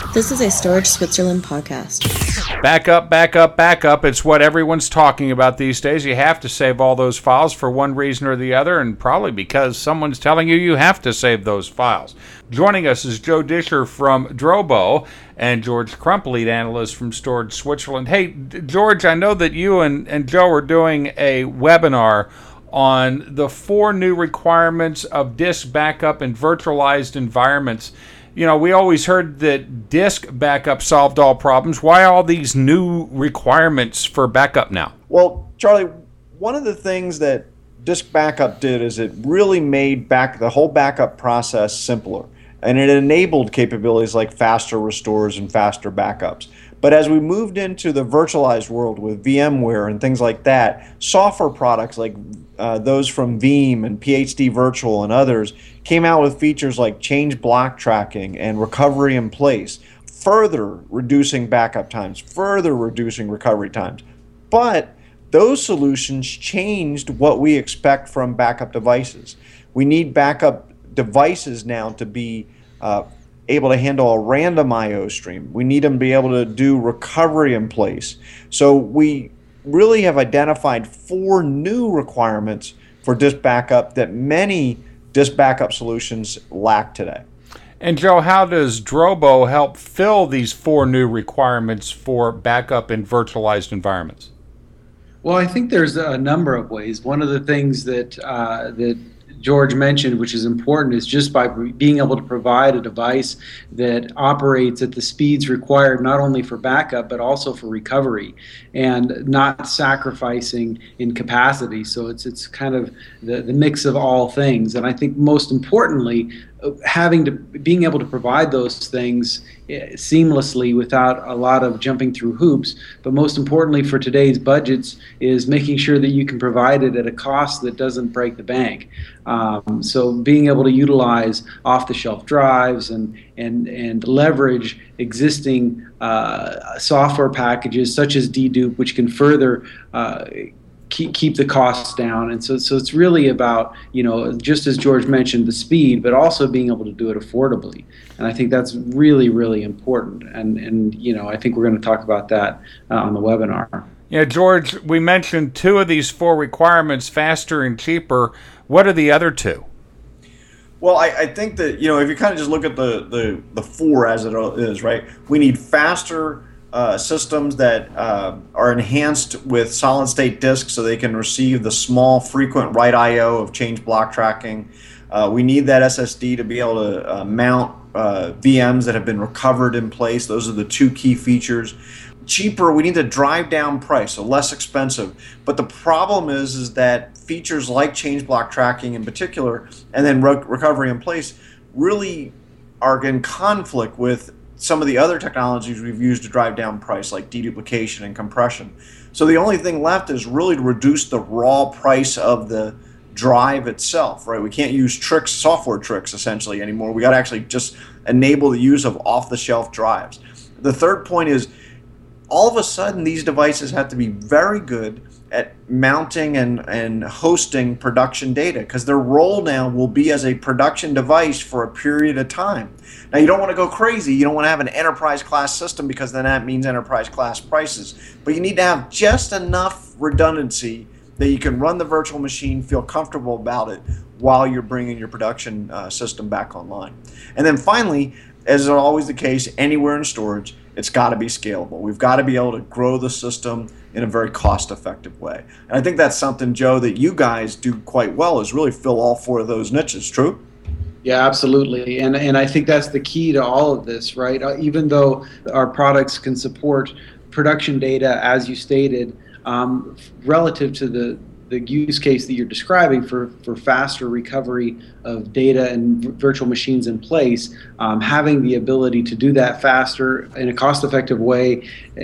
This is a Storage Switzerland podcast. Back up, back up, back up. It's what everyone's talking about these days. You have to save all those files for one reason or the other, and probably because someone's telling you have to save those files. Joining us is Joe Disher from Drobo and George Crump, lead analyst from Storage Switzerland. Hey, George, I know that you and Joe are doing a webinar on the 4 new requirements of disk backup in virtualized environments. You know, we always heard that disk backup solved all problems. Why all these new requirements for backup now? Well, Charlie, one of the things that disk backup did is it really made the whole backup process simpler. And it enabled capabilities like faster restores and faster backups. But as we moved into the virtualized world with VMware and things like that, software products like those from Veeam and PhD Virtual and others came out with features like change block tracking and recovery in place, further reducing backup times, further reducing recovery times. But those solutions changed what we expect from backup devices. We need backup devices now to be able to handle a random I/O stream. We need them to be able to do recovery in place. So we really have identified 4 new requirements for disk backup that many disk backup solutions lack today. And Joe, how does Drobo help fill these 4 new requirements for backup in virtualized environments? Well, I think there's a number of ways. One of the things that George mentioned, which is important, is just by being able to provide a device that operates at the speeds required not only for backup but also for recovery, and not sacrificing in capacity. So it's kind of the mix of all things. And I think most importantly, being able to provide those things seamlessly without a lot of jumping through hoops, but most importantly for today's budgets is making sure that you can provide it at a cost that doesn't break the bank. So being able to utilize off-the-shelf drives and leverage existing software packages such as dedupe, which can further keep the costs down. And so it's really about, just as George mentioned, the speed, but also being able to do it affordably. And I think that's really, really important. And I think we're going to talk about that on the webinar. Yeah, George, we mentioned 2 of these 4 requirements, faster and cheaper. What are the other 2? Well, I think that, if you kind of just look at the 4 as it is, right? We need faster systems that are enhanced with solid-state disks so they can receive the small, frequent write I/O of change block tracking. We need that SSD to be able to mount VMs that have been recovered in place. Those are the 2 key features. Cheaper, we need to drive down price, so less expensive. But the problem is that features like change block tracking in particular, and then recovery in place, really are in conflict with some of the other technologies we've used to drive down price, like deduplication and compression. So the only thing left is really to reduce the raw price of the drive itself, right? We can't use software tricks essentially anymore. We got to actually just enable the use of off-the-shelf drives. The third point is, all of a sudden these devices have to be very good at mounting and hosting production data, because their role now will be as a production device for a period of time. Now, you don't want to go crazy. You don't want to have an enterprise class system, because then that means enterprise class prices. But you need to have just enough redundancy that you can run the virtual machine, feel comfortable about it while you're bringing your production system back online. And then finally, as is always the case anywhere in storage, it's got to be scalable. We've got to be able to grow the system in a very cost-effective way. And I think that's something, Joe, that you guys do quite well, is really fill all 4 of those niches. True? Yeah, absolutely. And I think that's the key to all of this, right? Even though our products can support production data, as you stated, relative to the use case that you're describing for faster recovery of data and virtual machines in place, having the ability to do that faster in a cost-effective way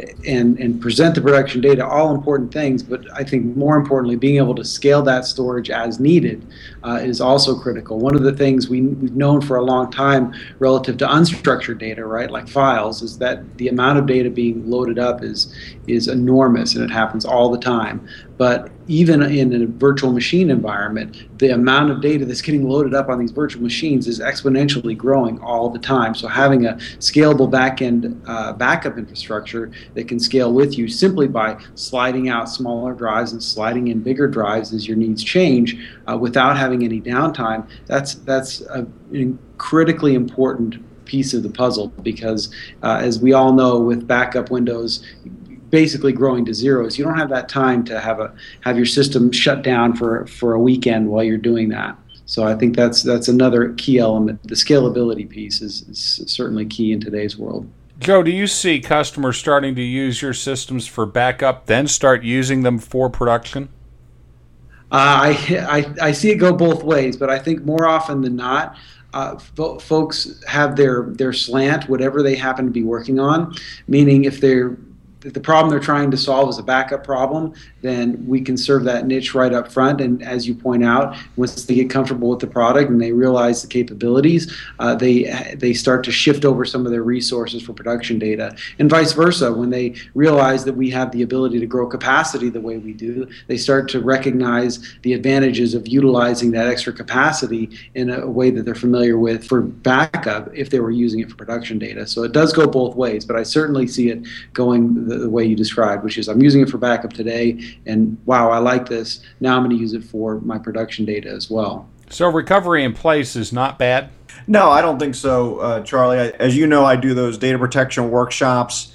and present the production data, all important things. But I think more importantly, being able to scale that storage as needed is also critical. One of the things we've known for a long time relative to unstructured data, right, like files, is that the amount of data being loaded up is enormous, and it happens all the time. But even in a virtual machine environment, the amount of data that's getting loaded it up on these virtual machines is exponentially growing all the time. So having a scalable back-end backup infrastructure that can scale with you simply by sliding out smaller drives and sliding in bigger drives as your needs change without having any downtime, that's a critically important piece of the puzzle, because as we all know, with backup windows basically growing to zeros, you don't have that time to have your system shut down for a weekend while you're doing that. So I think that's another key element. The scalability piece is certainly key in today's world. Joe, do you see customers starting to use your systems for backup, then start using them for production? I see it go both ways, but I think more often than not, folks have their slant, whatever they happen to be working on, meaning if the problem they're trying to solve is a backup problem, then we can serve that niche right up front. And as you point out, once they get comfortable with the product and they realize the capabilities, they start to shift over some of their resources for production data. And vice versa, when they realize that we have the ability to grow capacity the way we do, they start to recognize the advantages of utilizing that extra capacity in a way that they're familiar with for backup if they were using it for production data. So it does go both ways, but I certainly see it going the way you described, which is I'm using it for backup today, and wow, I like this. Now I'm going to use it for my production data as well. So recovery in place is not bad? No, I don't think so, Charlie. As you know, I do those data protection workshops,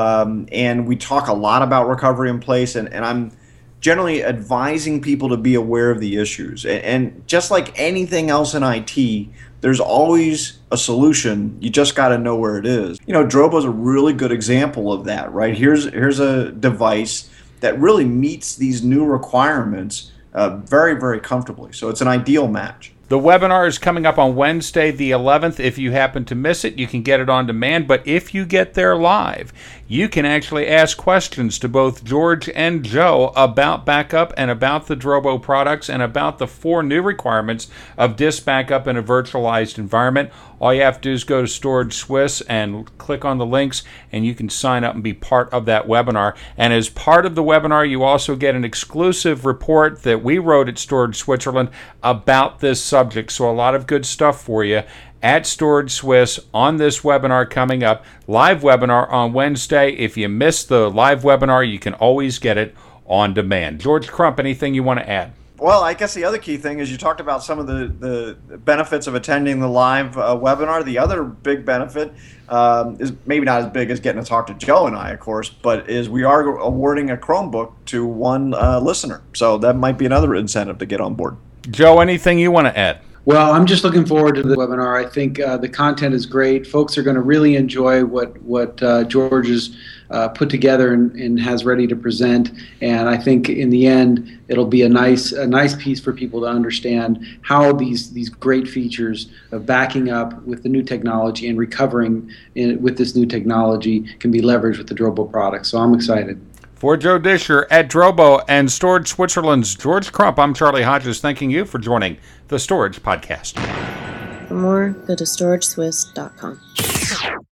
and we talk a lot about recovery in place, and I'm generally advising people to be aware of the issues. And just like anything else in IT, there's always a solution. You just got to know where it is. You know, Drobo is a really good example of that, right? Here's a device that really meets these new requirements very, very comfortably. So it's an ideal match. The webinar is coming up on Wednesday the 11th. If you happen to miss it, you can get it on demand. But if you get there live, you can actually ask questions to both George and Joe about backup and about the Drobo products and about the 4 new requirements of disk backup in a virtualized environment. All you have to do is go to Storage Swiss and click on the links, and you can sign up and be part of that webinar. And as part of the webinar, you also get an exclusive report that we wrote at Storage Switzerland about this subject. So a lot of good stuff for you at Storage Swiss on this webinar coming up. Live webinar on Wednesday. If you missed the live webinar, you can always get it on demand. George Crump, anything you want to add? Well, I guess the other key thing is you talked about some of the benefits of attending the live webinar. The other big benefit is maybe not as big as getting to talk to Joe and I, of course, but is we are awarding a Chromebook to one listener. So that might be another incentive to get on board. Joe, anything you want to add? Well, I'm just looking forward to the webinar. I think the content is great. Folks are going to really enjoy what George has put together and has ready to present. And I think in the end, it'll be a nice piece for people to understand how these great features of backing up with the new technology and recovering with this new technology can be leveraged with the Drobo product. So I'm excited. For Joe Disher at Drobo and Storage Switzerland's George Crump, I'm Charlie Hodges, thanking you for joining the Storage Podcast. For more, go to storageswiss.com.